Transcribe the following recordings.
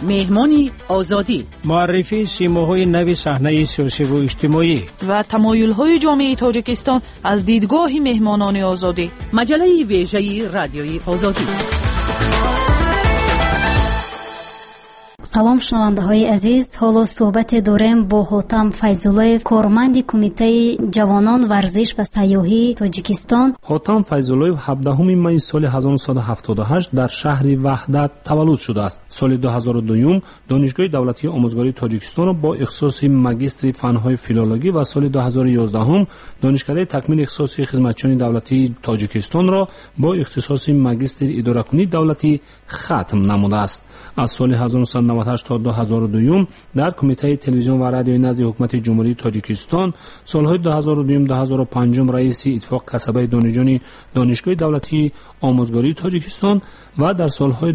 مهمانی آزادی، معرفی سیماهای نو صحنه سیاسی و اجتماعی و تمایل‌های جامعه تاجیکستان از دیدگاه مهمانان آزادی. مجله ویژه رادیوی آزادی. سلام شنونده‌های عزیز، حالا صحبت داریم با حاتم فیض‌الله، کارمند کمیته جوانان ورزش و سیاحی تاجیکستان. حاتم فیض‌الله 17 می سال 1978 در شهر وحدت تولد شده است. سال 2002 دانشگاه دولتی آموزگاری تاجیکستان را با اختصاص ماجستر فن‌های فیلولوژی و سال 2011 دانشکده تکمیل اختصاص خدمتچیان دولتی تاجیکستان را با اختصاص ماجستر اداره‌کنی دولتی ختم نموده است. از سال 1998 تا 2002 در کمیته تلویزیون و رادیوی نزد حکومت جمهوری تاجیکستان، سالهای 2002-2005 رئیس اتفاق کسبه دانشجویان دانشگاه دولتی آموزگاری تاجیکستان و در سالهای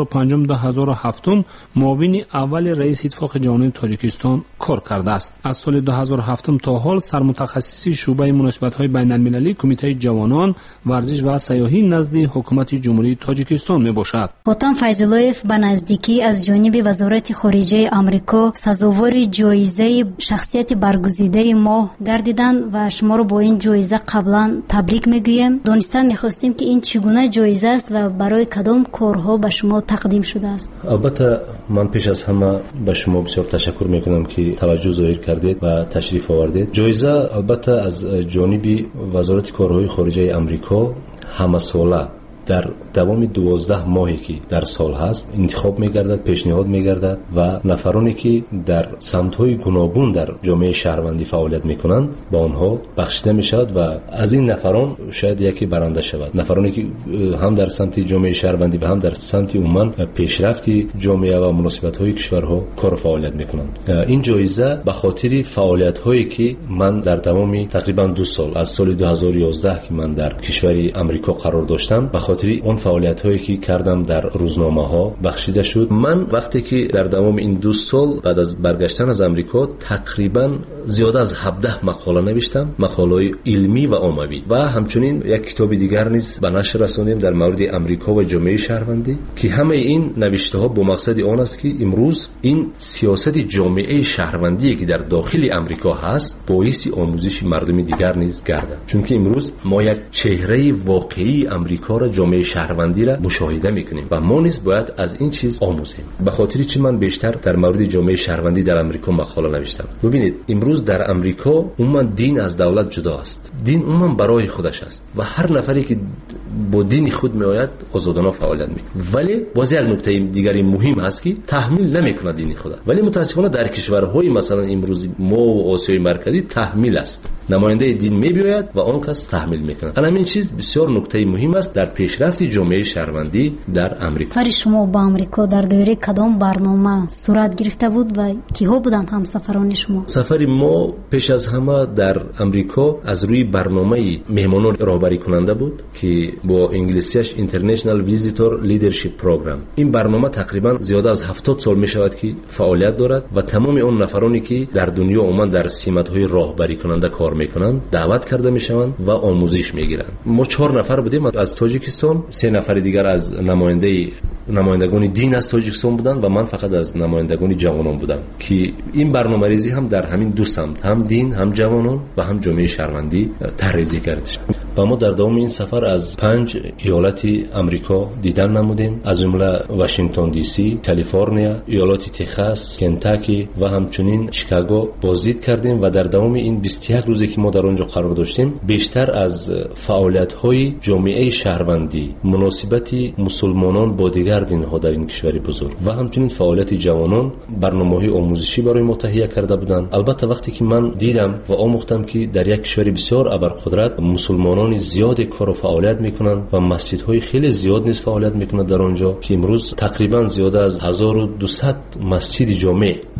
2005-2007 معاون اول رئیس اتفاق جوانان تاجیکستان کار کرده است. از سال 2007 تا حال سرمتخصص شعبه مناسبت‌های بین‌المللی کمیته جوانان ورزش و سیاحی نزد حکومت جمهوری تاجیکستان میباشد. حاتم فیض‌الله به نزدیکی از جانب وزارت خارجه آمریکا سزاوار جایزه شخصیت برگزیده ماه گردیدند و شما رو با این جایزه قبلا تبریک میگویم. دانستن می‌خواستیم که این چگونه جایزه است و برای کدام کارها به شما تقدیم شده است. البته من پیش از همه به شما بسیار تشکر میکنم که توجه ظاهر کردید و تشریف آوردید. جایزه البته از جانب وزارت کارهای خارجه آمریکا همساله در دوام 12 ماهی که در سال هست انتخاب می‌گردد، پیشنهاد می‌گردد و نفرانی که در سمت‌های گوناگون در جامعه شهروندی فعالیت می‌کنند با آنها بخشیده می‌شود و از این نفران شاید یکی برنده شود. نفرانی که هم در سمت جامعه شهروندی و هم در سمت عموما پیشرفت جامعه و مناسبت‌های کشورها کار فعالیت می‌کنند. این جایزه به خاطر فعالیت‌هایی که من در دوام تقریبا 2 سال از سال 2011 که من در کشور آمریکا قرار داشتم اون فعالیت‌هایی که کردم در روزنامه‌ها بخشیده شد. من وقتی که در دوام این 2 سال بعد از برگشتن از آمریکا تقریبا زیاده از 17 مقاله نوشتم، مقاله‌های علمی و عمومی و همچنین یک کتاب دیگر نیز به نشر رساندیم در مورد آمریکا و جامعه شهروندی که همه این نوشته‌ها با مقصد آن است که امروز این سیاست جامعه شهروندی که در داخل آمریکا هست باعث آموزش مردم دیگر نیز گردد. چون که امروز ما یک چهره واقعی آمریکا را جامعه شهروندی را مشاهده میکنیم و ما نیز باید از این چیز آموزیم. به خاطر چی من بیشتر در مورد جامعه شهروندی در آمریکا مقاله نوشتم. ببینید امروز در آمریکا عموما دین از دولت جدا است. دین عموما برای خودش است و هر نفری که با دین خود میآید آزادانه فعالیت میکنه. ولی باز یک نکته دیگری مهم هست که تحمیل نمیکنه دین خود. ولی متاسفانه در کشورهای مثلا امروز ما و آسیای مرکزی تحمیل است. نماینده دین میبیاید و آن کس تحمیل میکنه. همین چیز بسیار نکته مهم است در پیشرفت جامعه شهروندی در آمریکا. سفر شما با آمریکا در دوره کدام برنامه صورت گرفته بود و کیها بودند همسفران شما؟ سفر ما پیش از همه در آمریکا از روی برنامه مهمانان راهبری کننده بود که با انگلیسیش International Visitor Leadership Program. این برنامه تقریبا زیاده از 70 سال می شود که فعالیت دارد و تمام اون نفرانی که در دنیا عموما در سمت‌های راهبری کننده کار میکنند دعوت کرده میشوند و آموزش میگیرند. ما 4 نفر بودیم از تاجیکستان، 3 نفر دیگر از نمایندگان دین از تاجیکستان بودند و من فقط از نمایندگان جوانان بودم که این برنامه‌ریزی هم در همین 2 سمت، هم دین هم جوانان و هم جامعه شهروندی طرح‌ریزی کردیم. و ما در دوام این سفر از 5 ایالت آمریکا دیدن نمودیم، از جمله واشنگتن دی سی، کالیفرنیا، ایالات تگزاس، کنتاکی و همچنین شیکاگو بازدید کردیم و در دوام این 21 روزی که ما در اونجا قرار داشتیم بیشتر از فعالیت‌های جامعه شهروندی، مناسبت مسلمانان با دیگر دین‌ها در این کشور بزرگ و همچنین فعالیت جوانان برنامه‌های آموزشی برای ما تهیه کرده بودند. البته وقتی که من دیدم و آموختم که در یک کشور بسیار ابرقدرت مسلمانان زیاد کار و فعالیت میکنند و مسجدهای خیلی زیاد نیز فعالیت میکنند در آنجا که امروز تقریبا زیاده از 1200 مسجد جامع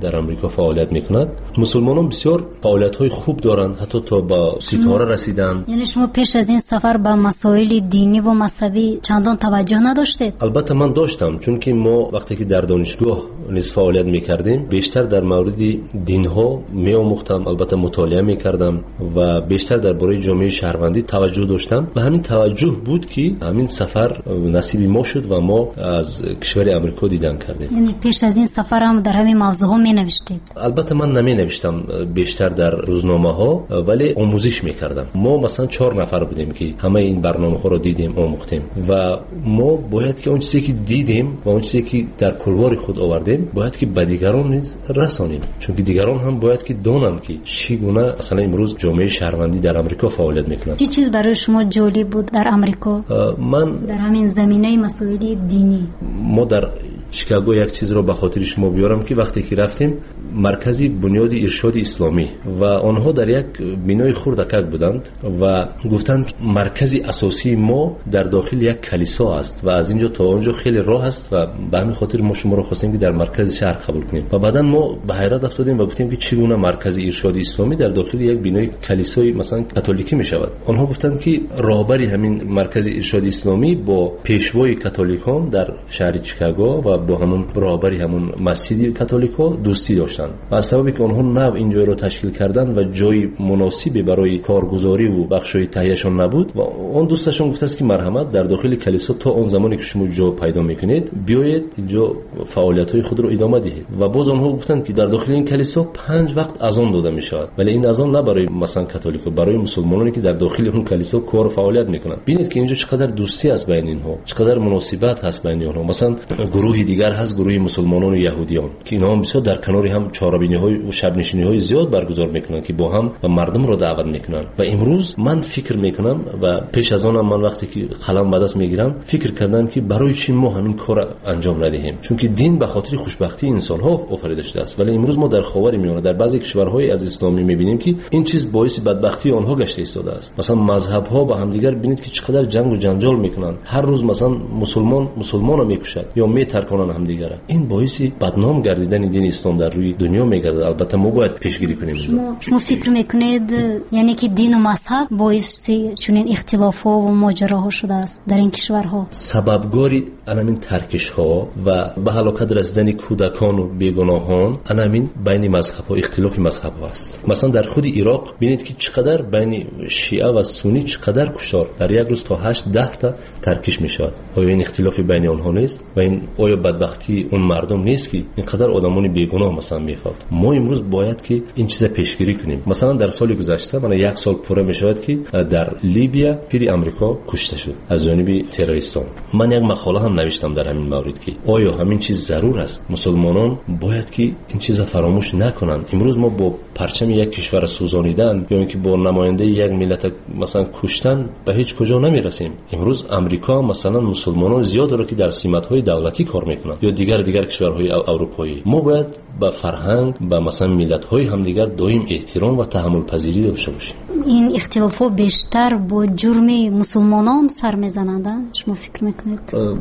در آمریکا فعالیت میکند. مسلمانان بسیار فعالیت‌های خوب دارند، حتی تا با ستاره رسیدن. یعنی شما پیش از این سفر به مسائل دینی و مذهبی چندان توجه نداشتید؟ البته من داشتم، چون که ما وقتی که در دانشگاه نیز فعالیت میکردیم بیشتر در مورد دین‌ها می‌آموختم، البته مطالعه میکردم و بیشتر درباره جامعه شهروندی توجه داشتم و همین توجه بود که همین سفر نصیب ما شد و ما از کشور آمریکا دیدن کردیم. یعنی پیش از این سفر هم در همین موضوعها می‌نوشتید؟ البته من نمی‌نوشتم، بیشتر در روزنامه‌ها، ولی آموزش میکردم. ما مثلا 4 نفر بودیم که همه این برنامه‌ها رو دیدیم، آموختیم و ما باید که اون چیزی که دیدیم و اون چیزی که در کلوار خود آوردیم باید که به دیگران نیز رسانیم، چون که دیگران هم باید که دانند که چگونه مثلا امروز جامعه شهروندی در آمریکا فعالیت میکنند. چه چیز برای شما جالب بود در آمریکا؟ من در همین زمینه مسائل دینی. ما در شیکاگو یک چیز رو به خاطر شما بیارم که وقتی که رفتیم مرکزی بنیاد ارشاد اسلامی و آنها در یک بنای خردکک بودند و گفتند که مرکزی اساسی ما در داخل یک کلیسا است و از اینجا تا اونجا خیلی راه است و به همین خاطر ما شما رو خواستیم که در مرکز شهر قبول کنیم. و بعداً ما به حیرت افتادیم و گفتیم که چگونه مرکزی ارشاد اسلامی در داخل یک بنای کلیسای مثلا کاتولیکی می شود. آنها گفتند که راهبری همین مرکز ارشاد اسلامی با پیشوای کاتولیکان در شهر شیکاگو و با همون راهبری همون مسجد کاتولیکا دوستی داشتند و از سببی که آنها نو اینجا رو تشکیل کردن و جای مناسبی برای کارگزاری و بخشای تهیهشون نبود و اون دوستشون گفته است که مرحمت در داخل کلیسا تا اون زمانی که شما جا پیدا میکنید بیایید اینجا فعالیت‌های خود رو ادامه دهید. و باز آنها گفتند که در داخل این کلیسا 5 وقت اذان داده میشود، ولی این اذان نه برای مثلا کاتولیکا، برای مسلمانانی که در داخل اون کلیسا کار فعالیت میکنند. ببینید که اینجا چقدر دوستی است بین اینها، چقدر مناسبت هست بین اینها. مثلا گروهی دیگر هست، گروه مسلمانان و یهودیان که اینا هم بسیار در کنار هم چهاربینی‌های و شب نشینی‌های زیاد برگزار میکنن که با هم و مردم رو دعوت میکنن. و امروز من فکر میکنم و پیش از آنم من وقتی که قلم به دست میگیرم فکر کردم که برای چی ما همین کار انجام ندهیم، چون که دین به خاطر خوشبختی انسان‌ها آفریده شده است. ولی امروز ما در خاورمیانه در بعضی کشورهای از اسلامی میبینیم که این چیز باعث بدبختی آنها گشته ایستاده است. مثلا مذهب‌ها با هم دیگر ببینید که چقدر جنگ و جنجال میکنن، هر روز مثلا مسلمانو میکشد یا میترکونن هم دیگر. این باعث بدنام گردیدن دین اسلام در روی دنیا میگردد. البته ما باید پیشگیری کنیم. شما فکر میکنید یعنی که دین و مذهب باعث چنین اختلاف‌ها و ماجراها شده است در این کشورها؟ سببگاری همین ترکش‌ها و به هلاکت رسیدن کودکان و بیگناهان همین بین مذهب‌ها، اختلاف مذهب‌ها است. مثلا در خود عراق ببینید که چقدر بین شیعه و سنی چقدر کشتار در یک روز تا 8-10 تا ترکش میشود. آیا این اختلاف بین آنها نیست و این آیا بدبختی اون مردم نیست که اینقدر آدمانی بیگناه مثلا میفوت؟ ما امروز باید که این چیزا پیشگیری کنیم. مثلا در سال گذشته من 1 سال پوره میشود که در لیبیا پیر آمریکا کشته شد از جانب تروریستان. من یک مقاله هم نوشتم در همین مورد که آیا همین چیز ضرور است؟ مسلمانان باید که این چیزا فراموش نکنند. امروز ما با پرچم یک کشور سوزانیدن یا اینکه با نماینده یک ملت مثلا کشتن به هیچ کجا نمیرسیم. امروز آمریکا مثلا مسلمانان زیاد داره که در سمت‌های دولتی کار میکنن یا دیگر کشورهای اروپایی. ما باید با فرهنگ با مثلا ملت‌های همدیگر دائم احترام و تحمل پذیری داشته باشیم. این اختلافات بیشتر با جرم مسلمانان سر میزنند. شما فکر میکنید؟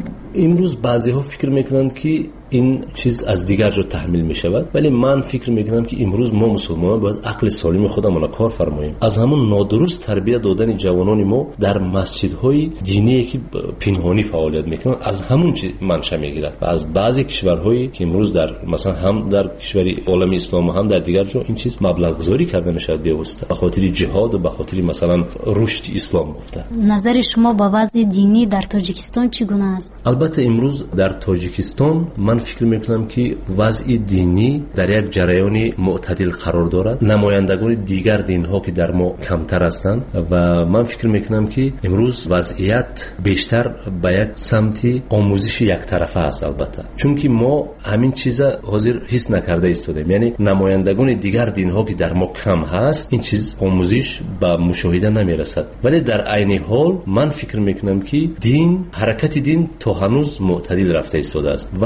امروز بعضی‌ها فکر میکنند که این چیز از دیگر جا تحمیل می شود، ولی من فکر میکنم که امروز ما مسلمانان باید عقل سالم خودمون را کار فرماییم. از همون نادرست تربیت دادن جوانان ما در مسجدهای دینی که پنهانی فعالیت میکنن از همون چیز منشأ میگیرد و از بعضی کشورهایی که امروز در مثلا هم در کشور عالم اسلام و هم در دیگر جا این چیز مبلغ گذاری کرده میشد بیوسته به خاطر جهاد و به خاطر مثلا رشد اسلام گفته. نظر شما با وضع دینی در تاجیکستان چگونه است؟ البته امروز در تاجیکستان من فکر میکنم که وضع دینی در یک جریان معتدل قرار دارد. نمایندگان دیگر دینها که در ما کمتر هستند و من فکر میکنم که امروز وضعیت بیشتر به یک سمت آموزش یک طرفه است. البته چون که ما همین چیزا حاضر حس نکرده ایستادیم، یعنی نمایندگان دیگر دینها که در ما کم هست این چیز آموزش به مشاهده نمیرسد. ولی در عین حال من فکر میکنم که دین حرکت دین تا هنوز معتدل رفته ایستاده است و البته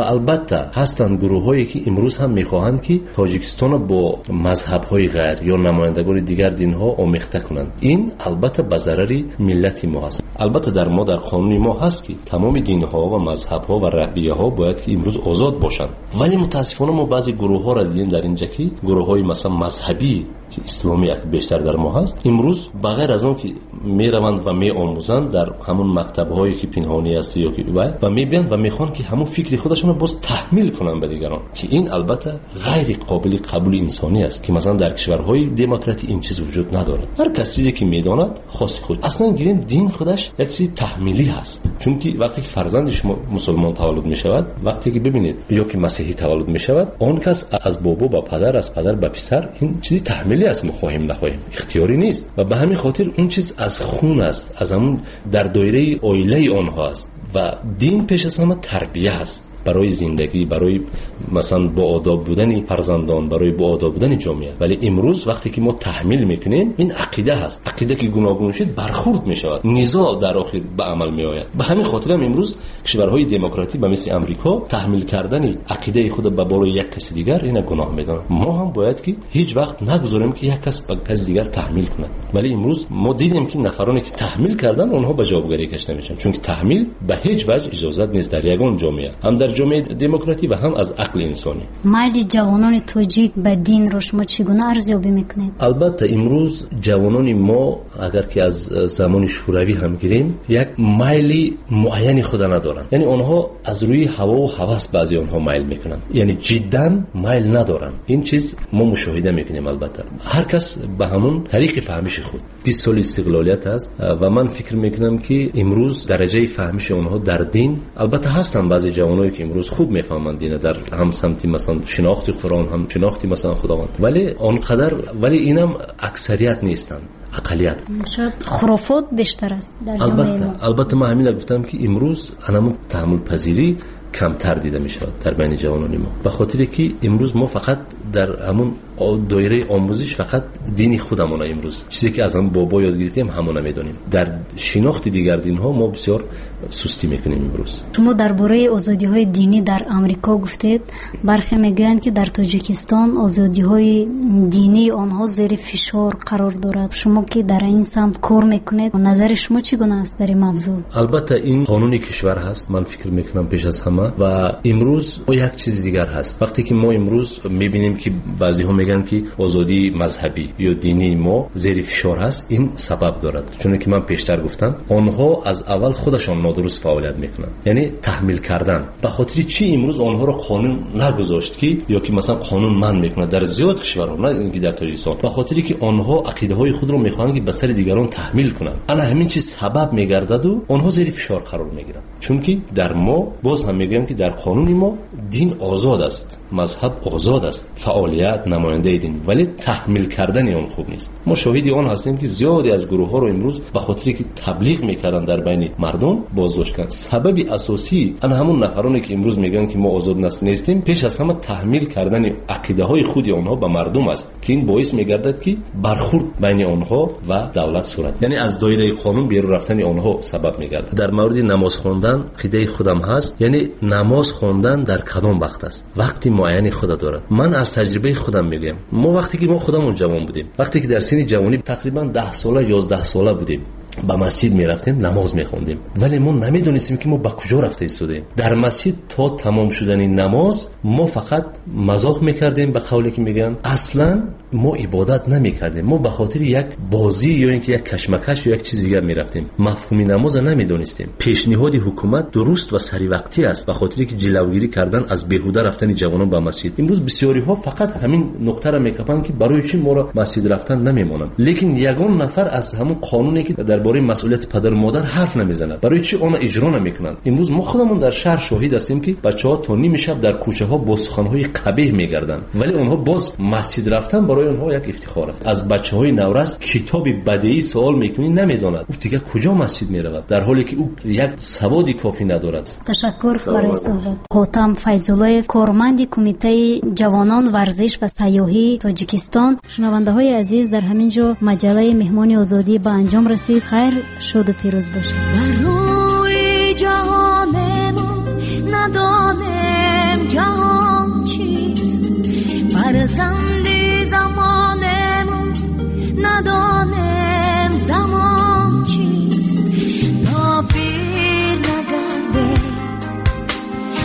البته هستند گروه‌هایی که امروز هم می‌خواهند که تاجیکستان با مذهب‌های غیر یا نمایندگان دیگر دین‌ها آمیخته کنند. این البته به ضرر ملت ما است. البته در قانون ما هست که تمام دین‌ها و مذهب‌ها و رهبری‌ها باید که امروز آزاد باشند. ولی متأسفانه ما بعضی گروه‌ها را دیدیم در اینجا که گروه‌های مثلا مذهبی که اسلامی بیشتر در ما هست، امروز بغیر از اون که میروند و میآموزند در همون مکتب‌هایی که پنهانی است یا که و میبینند و میخوان که همون فکر خودشون رو باز تحمیل کنن به دیگران، که این البته غیر قابل قبول انسانی است که مثلا در کشورهای دموکراتی این چیز وجود ندارد. هر کسی چیزی که میداند خاص خود. اصلا گیریم دین خودش یک چیز تحمیلی هست، چون که وقتی که فرزند شما مسلمان تولد میشود، وقتی که ببینید یا که مسیحی تولد میشود، اون کس از بابا به پدر، از پدر به پسر، این چیزی تحمیلی است، مخواهیم نخواهیم اختیاری نیست و به همین خاطر اون چیز از خون است، از همون در دایره عائله آنها است و دین پیش از همه تربیه است برای زندگی، برای مثلا با آداب بودن فرزندان، برای با آداب بودن جامعه. ولی امروز وقتی که ما تحمیل میکنیم، این عقیده هست، عقیده که گوناگون شد برخورد میشود، نزاع در آخر به عمل میآید. به همین خاطر هم امروز کشورهای دموکراتی به مثل امریکا تحمیل کردن عقیده خود به بالای یک کس دیگر این گناه میدانند. ما هم باید که هیچ وقت نگذاریم که یک کس به کس دیگر تحمیل کنه. ولی امروز ما دیدیم که نفرانی که تحمیل کردن اونها به جوابگیری کشته میشن، چون که تحمیل به هیچ وجه اجازه نیست در یگان جامعه، هم در جامعه دموکراتی و هم از عقل انسانی. میل جوانان تاجیک به دین رو شما چگونه ارزیابی میکنید؟ البته امروز جوانان ما اگر که از زمان شوروی هم گیریم، یک میل معینی خود ندارن، یعنی آنها از روی هوا و هوس بعضی آنها میل میکنن، یعنی جدا میل ندارن. این چیز ما مشاهده میکنیم. البته هر کس به همون طریق فهمش خود. 20 سال استقلالیت است و من فکر میکنم که امروز درجه فهمش آنها در دین، البته هستن بعضی جوانایی که امروز خوب میفهمند دین، در هم سمتی مثلا شناخت قرآن، هم شناختی مثلا خداوند، ولی آنقدر، ولی اینم اکثریت نیستن، اقلیت. شاید خرافات بیشتر است در جامعه ما. البته من همین گفتم که امروز انم تحمل پذیری کمتر دیده می شود در بین جوانان ما، به خاطر که امروز ما فقط در همون دایره آموزش فقط دینی خودمون امروز چیزی که از هم بابا یاد گرفتیم همون میدونیم، در شناخت دیگر دین ها ما بسیار سستی میکنیم امروز. شما درباره آزادی های دینی در آمریکا گفتید، برخی میگن که در تاجیکستان آزادی های دینی آنها زیر فشار قرار دارد. شما که در این سمت کار میکنید، نظر شما چگونه است در این موضوع؟ البته این قانون کشور هست، من فکر میکنم پیش از همه، و امروز یک چیز دیگر هست. وقتی که ما امروز میبینیم که بعضی ها میگن که آزادی مذهبی یا دینی ما زیر فشار هست، این سبب دارد، چون که من پیشتر گفتم آنها از اول خودشان نادرست فعالیت میکنن، یعنی تحمیل کردن. به خاطر چی امروز آنها را قانون نگذاشت که یا که مثلا قانون من میکنه در زیاد کشورها، نه اینکه در تاجیکستان، به خاطر که آنها عقیده های خود را میخوان که به سر دیگران تحمیل کنن. انا همین چیز سبب میگردد و آنها زیر فشار قرار میگیرن، چون که در ما باز هم میگم که در قانون ما دین آزاد است، مذهب آزاد است، فعالیت نماینده دین، ولی تحمیل کردن اون خوب نیست. ما شاهد آن هستیم که زیادی از گروه ها رو امروز به خاطر که تبلیغ میکردن در بین مردم بازداشت کردن. سبب اساسی انا همون نفرانی که امروز میگن که ما آزاد نیستیم، پیش از همه تحمیل کردن عقیده های خودی آنها به مردم است که این باعث میگردد که برخورد بین آنها و دولت صورت، یعنی از دایره قانون بیرون رفتن آنها سبب میگردد. در مورد نماز خواندن عقیده خودم هست، یعنی نماز خواندن در کدام وقت است، وقتی معین خود دارد. من از تجربه خودم میگم، ما وقتی که ما خودمون جوان بودیم، وقتی که در سن جوانی تقریبا 10 ساله 11 ساله بودیم، با مسجد میرفتیم نماز میخوندیم، ولی ما نمیدونستیم که ما به کجا رفته ایستادیم. در مسجد تا تمام شدن نماز ما فقط مذاق میکردیم، به قولی که میگن اصلا ما عبادت نمیکردیم، ما به خاطر یک بازی یا اینکه یک کشمکش یا یک چیز دیگر میرفتیم، مفهوم نماز نمیدونستیم. پیشنهاد حکومت درست و سری وقتی است، به خاطر که جلوگیری کردن از بیهوده رفتن جوانان به مسجد. امروز بسیاری ها فقط همین نکته را میکپن که برای چی ما را مسجد رفتن نمیمونن، لیکن یگان نفر از همون قانونی که درباره مسئولیت پدر و مادر حرف نمیزنند، برای چی آن اجرا نمیکنند. امروز ما خودمون در شهر شاهد هستیم که بچه‌ها تا نیم شب در کوچه ها با سخن‌های قبیح میگردند، ولی اونها باز مسجد رفتن برای اونها یک افتخار است. از بچه‌های نورس کتاب بدیعی سوال میکنی نمیداند او دیگه کجا مسجد میرود، در حالی که او یک سوادی کافی ندارد. تشکر برای صحبت. حاتم فیض‌الله، کارمند کمیته جوانان ورزش و سیاحی تاجیکستان. شنونده‌های عزیز، در همین جا مجله مهمان آزادی به انجام رسید. خیر شاد و پیروز باشید. در روی جهان ما ندانم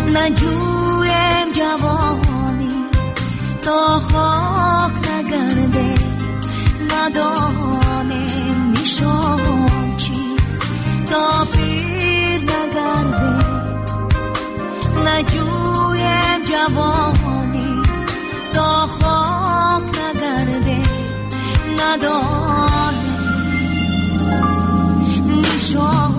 نجویم جوانی تا خاک نگرده، ندانم نشان چیست تا پیر نگرده. نجویم جوانی تا خاک نگرده، ندانم نشان